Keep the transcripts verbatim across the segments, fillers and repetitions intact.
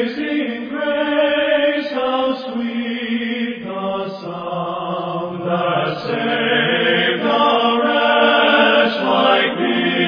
Amazing grace, how sweet the sound that saved a wretch like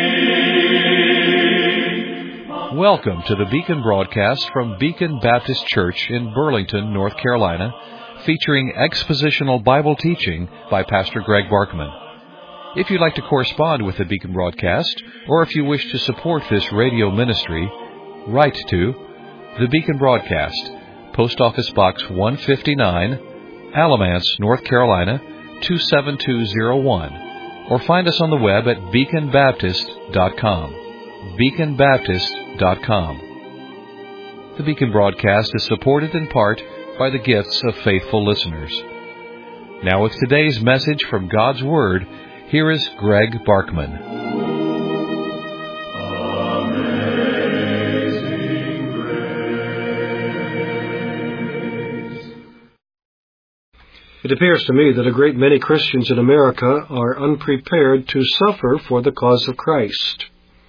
me. Welcome to the Beacon broadcast from Beacon Baptist Church in Burlington, North Carolina, featuring expositional Bible teaching by Pastor Greg Barkman. If you'd like to correspond with the Beacon broadcast, or if you wish to support this radio ministry, write to the Beacon Broadcast, Post Office Box one fifty-nine, Alamance, North Carolina, two seven two zero one, or find us on the web at beacon baptist dot com. beacon baptist dot com. The Beacon broadcast is supported in part by the gifts of faithful listeners. Now with today's message from God's Word, here is Greg Barkman. Amazing grace. It appears to me that a great many Christians in America are unprepared to suffer for the cause of Christ.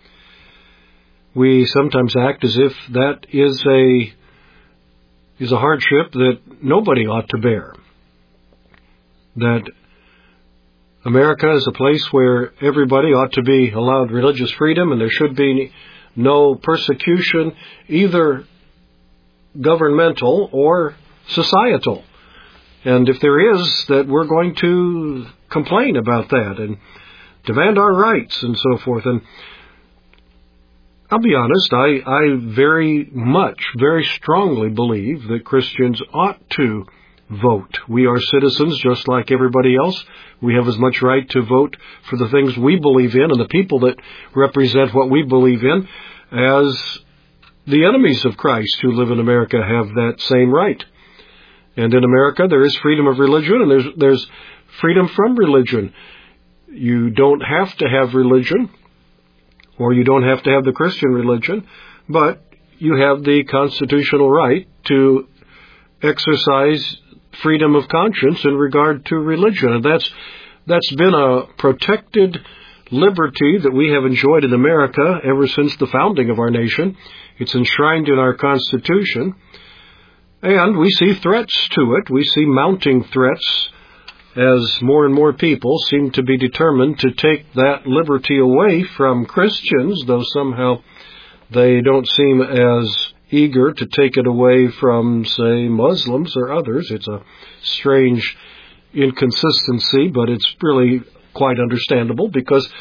We sometimes act as if that is a is a hardship that nobody ought to bear. That America is a place where everybody ought to be allowed religious freedom and there should be no persecution, either governmental or societal. And if there is, that we're going to complain about that and demand our rights and so forth. And I'll be honest, I, I very much, very strongly believe that Christians ought to vote. We are citizens just like everybody else. We have as much right to vote for the things we believe in and the people that represent what we believe in as the enemies of Christ who live in America have that same right. And in America there is freedom of religion and there's, there's freedom from religion. You don't have to have religion, or you don't have to have the Christian religion, but you have the constitutional right to exercise freedom of conscience in regard to religion. And that's that's been a protected liberty that we have enjoyed in America ever since the founding of our nation. It's enshrined in our Constitution, and we see threats to it. We see mounting threats as more and more people seem to be determined to take that liberty away from Christians, though somehow they don't seem as eager to take it away from, say, Muslims or others. It's a strange inconsistency, but it's really quite understandable because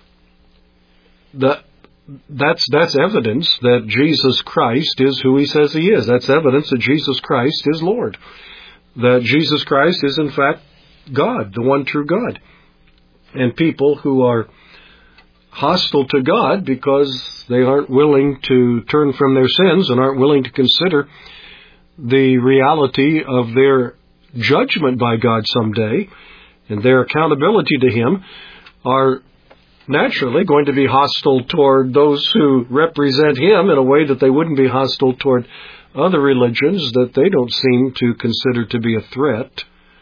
that that's that's evidence that Jesus Christ is who he says he is. That's evidence that Jesus Christ is Lord. That Jesus Christ is, in fact, God, the one true God. And people who are hostile to God because they aren't willing to turn from their sins and aren't willing to consider the reality of their judgment by God someday and their accountability to Him are naturally going to be hostile toward those who represent Him in a way that they wouldn't be hostile toward other religions that they don't seem to consider to be a threat.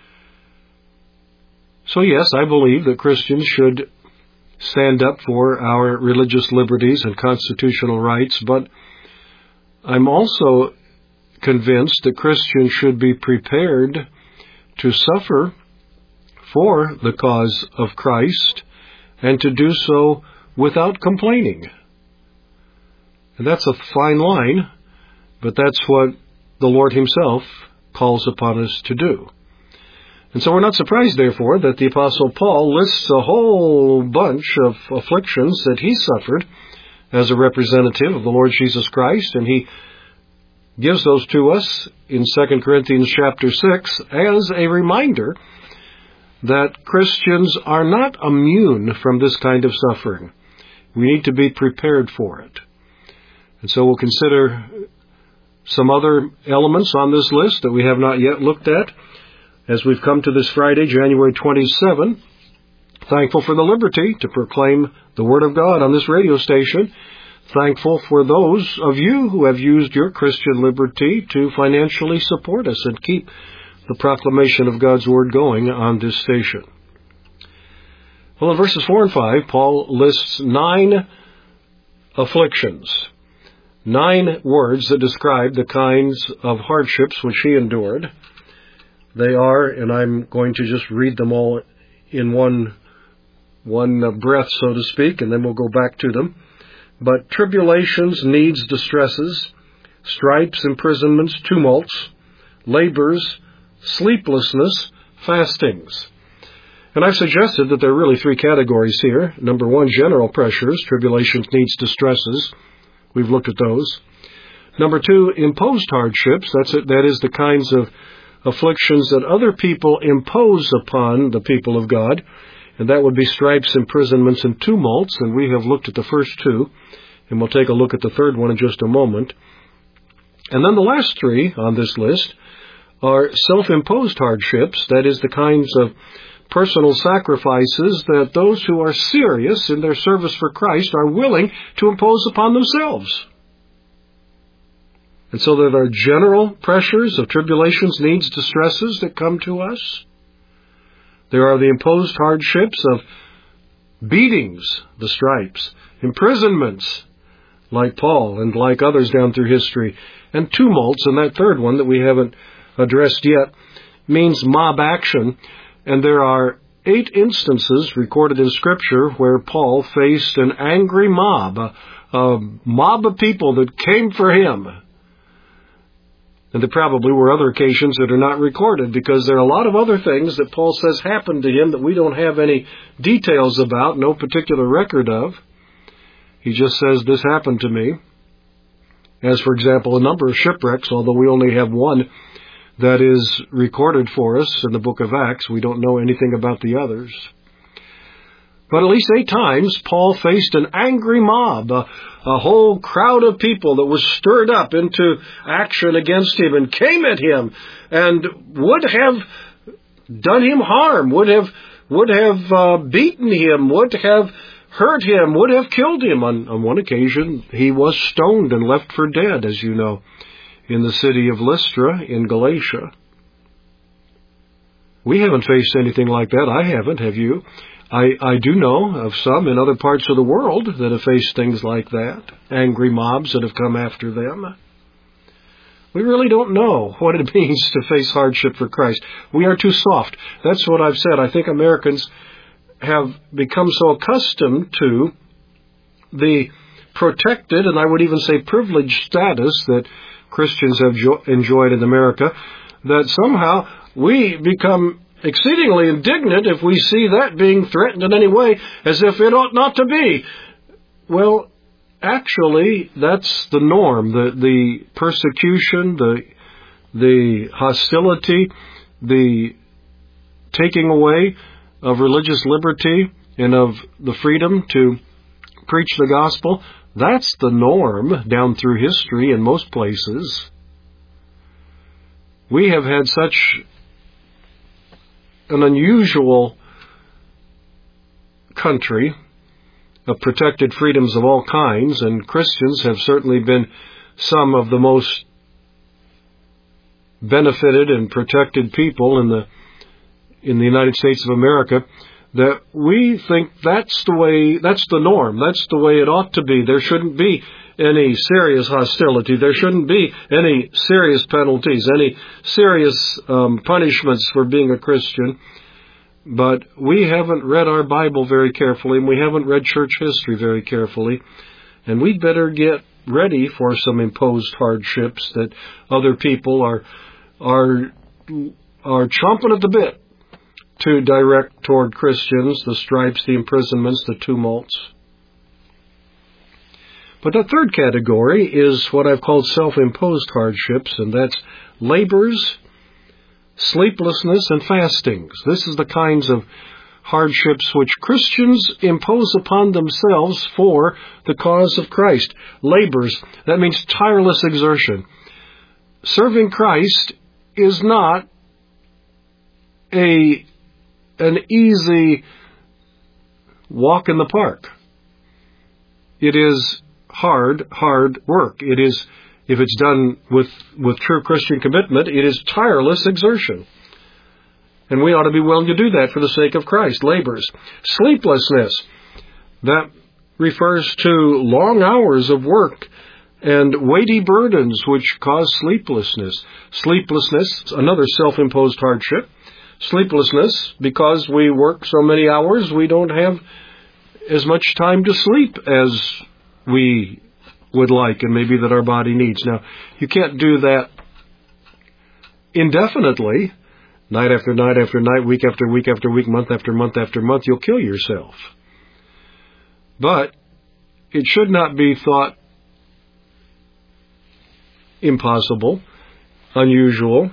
So yes, I believe that Christians should stand up for our religious liberties and constitutional rights, but I'm also convinced that Christians should be prepared to suffer for the cause of Christ and to do so without complaining. And that's a fine line, but that's what the Lord Himself calls upon us to do. And so we're not surprised, therefore, that the Apostle Paul lists a whole bunch of afflictions that he suffered as a representative of the Lord Jesus Christ, and he gives those to us in Second Corinthians chapter six as a reminder that Christians are not immune from this kind of suffering. We need to be prepared for it. And so we'll consider some other elements on this list that we have not yet looked at as we've come to this Friday, January twenty-seventh, thankful for the liberty to proclaim the Word of God on this radio station, thankful for those of you who have used your Christian liberty to financially support us and keep the proclamation of God's Word going on this station. Well, in verses four and five, Paul lists nine afflictions. nine words that describe the kinds of hardships which he endured. They are, and I'm going to just read them all in one one breath, so to speak, and then we'll go back to them. But tribulations, needs, distresses, stripes, imprisonments, tumults, labors, sleeplessness, fastings. And I've suggested that there are really three categories here. Number one, general pressures, tribulations, needs, distresses. We've looked at those. Number two, imposed hardships. That's it. That is the kinds of afflictions that other people impose upon the people of God. And that would be stripes, imprisonments, and tumults. And we have looked at the first two. And we'll take a look at the third one in just a moment. And then the last three on this list are self-imposed hardships. That is the kinds of personal sacrifices that those who are serious in their service for Christ are willing to impose upon themselves. And so there are general pressures of tribulations, needs, distresses that come to us. There are the imposed hardships of beatings, the stripes, imprisonments, like Paul and like others down through history, and tumults, and that third one that we haven't addressed yet means mob action. And there are eight instances recorded in Scripture where Paul faced an angry mob, a, a mob of people that came for him. And there probably were other occasions that are not recorded, because there are a lot of other things that Paul says happened to him that we don't have any details about, no particular record of. He just says, this happened to me. As, for example, a number of shipwrecks, although we only have one that is recorded for us in the book of Acts. We don't know anything about the others. But at least eight times, Paul faced an angry mob, a, a whole crowd of people that was stirred up into action against him and came at him and would have done him harm, would have would have uh, beaten him, would have hurt him, would have killed him. On, on one occasion, he was stoned and left for dead, as you know, in the city of Lystra in Galatia. We haven't faced anything like that. I haven't. Have you? I, I do know of some in other parts of the world that have faced things like that, angry mobs that have come after them. We really don't know what it means to face hardship for Christ. We are too soft. That's what I've said. I think Americans have become so accustomed to the protected, and I would even say privileged status that Christians have jo- enjoyed in America, that somehow we become exceedingly indignant if we see that being threatened in any way, as if it ought not to be. Well, actually, that's the norm. The the persecution, the the hostility, the taking away of religious liberty and of the freedom to preach the gospel, that's the norm down through history in most places. We have had such an unusual country of protected freedoms of all kinds, and Christians have certainly been some of the most benefited and protected people in the in the United States of America, that we think that's the way, that's the norm, that's the way it ought to be. There shouldn't be any serious hostility. There shouldn't be any serious penalties, any serious um, punishments for being a Christian. But we haven't read our Bible very carefully, and we haven't read church history very carefully, and we'd better get ready for some imposed hardships that other people are are are chomping at the bit to direct toward Christians, the stripes, the imprisonments, the tumults. But the third category is what I've called self-imposed hardships, and that's labors, sleeplessness, and fastings. This is the kinds of hardships which Christians impose upon themselves for the cause of Christ. Labors, that means tireless exertion. Serving Christ is not a an easy walk in the park. It is hard, hard work. It is, if it's done with, with true Christian commitment, it is tireless exertion. And we ought to be willing to do that for the sake of Christ. Labors. Sleeplessness. That refers to long hours of work and weighty burdens which cause sleeplessness. Sleeplessness, another self-imposed hardship. Sleeplessness, because we work so many hours, we don't have as much time to sleep as we would like and maybe that our body needs. Now, you can't do that indefinitely, night after night after night, week after week after week, month after month after month. You'll kill yourself. But it should not be thought impossible, unusual,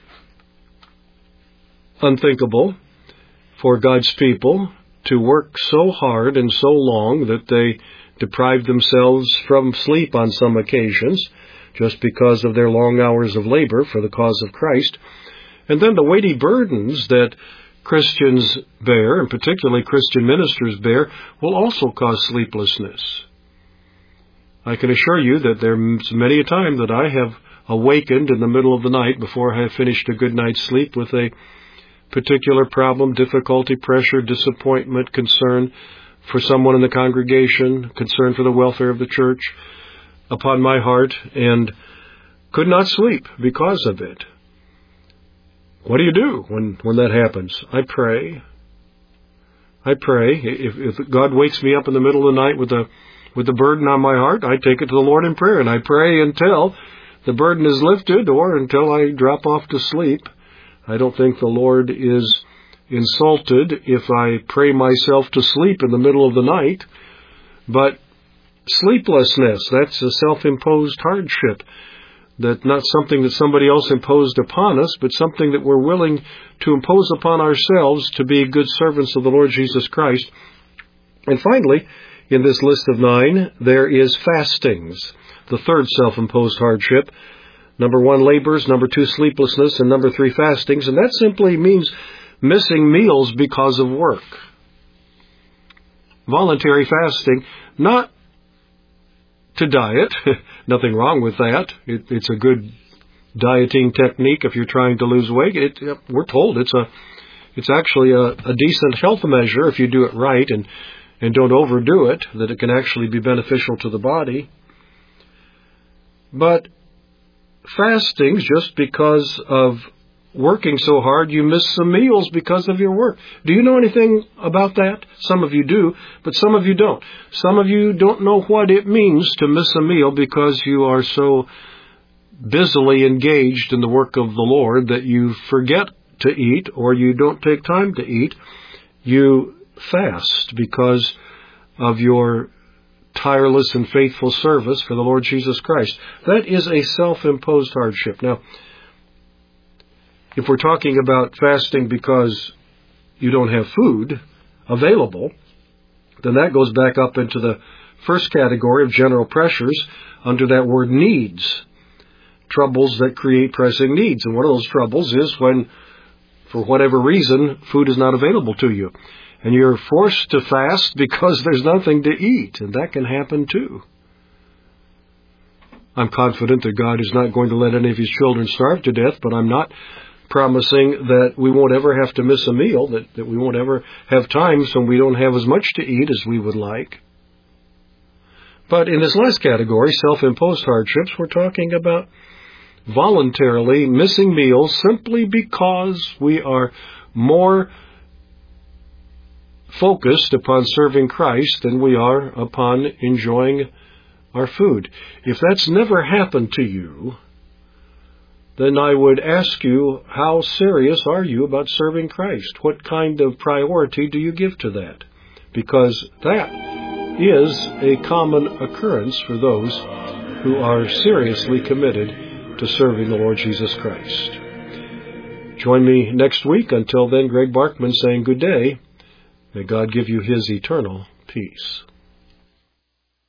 unthinkable for God's people to work so hard and so long that they deprive themselves from sleep on some occasions just because of their long hours of labor for the cause of Christ. And then the weighty burdens that Christians bear, and particularly Christian ministers bear, will also cause sleeplessness. I can assure you that there's many a time that I have awakened in the middle of the night before I have finished a good night's sleep with a particular problem, difficulty, pressure, disappointment, concern for someone in the congregation, concern for the welfare of the church upon my heart, and could not sleep because of it. What do you do when, when that happens? I pray. I pray. If, if God wakes me up in the middle of the night with a with a burden on my heart, I take it to the Lord in prayer, and I pray until the burden is lifted or until I drop off to sleep. I don't think the Lord is insulted if I pray myself to sleep in the middle of the night. But sleeplessness, that's a self-imposed hardship. That's not something that somebody else imposed upon us, but something that we're willing to impose upon ourselves to be good servants of the Lord Jesus Christ. And finally, in this list of nine, there is fastings, the third self-imposed hardship. Number one, labors. Number two, sleeplessness. And number three, fastings. And that simply means missing meals because of work. Voluntary fasting, not to diet. Nothing wrong with that. It, it's a good dieting technique if you're trying to lose weight. It, we're told it's a, it's actually a, a decent health measure if you do it right and, and don't overdo it, that it can actually be beneficial to the body. But fastings, just because of working so hard, you miss some meals because of your work. Do you know anything about that? Some of you do, but some of you don't. Some of you don't know what it means to miss a meal because you are so busily engaged in the work of the Lord that you forget to eat or you don't take time to eat. You fast because of your tireless and faithful service for the Lord Jesus Christ. That is a self-imposed hardship. Now, if we're talking about fasting because you don't have food available, then that goes back up into the first category of general pressures under that word needs. Troubles that create pressing needs. And one of those troubles is when, for whatever reason, food is not available to you. And you're forced to fast because there's nothing to eat. And that can happen too. I'm confident that God is not going to let any of His children starve to death, but I'm not promising that we won't ever have to miss a meal, that, that we won't ever have times when we don't have as much to eat as we would like. But in this last category, self-imposed hardships, we're talking about voluntarily missing meals simply because we are more focused upon serving Christ than we are upon enjoying our food. If that's never happened to you, then I would ask you, how serious are you about serving Christ? What kind of priority do you give to that? Because that is a common occurrence for those who are seriously committed to serving the Lord Jesus Christ. Join me next week. Until then, Greg Barkman saying good day. May God give you His eternal peace.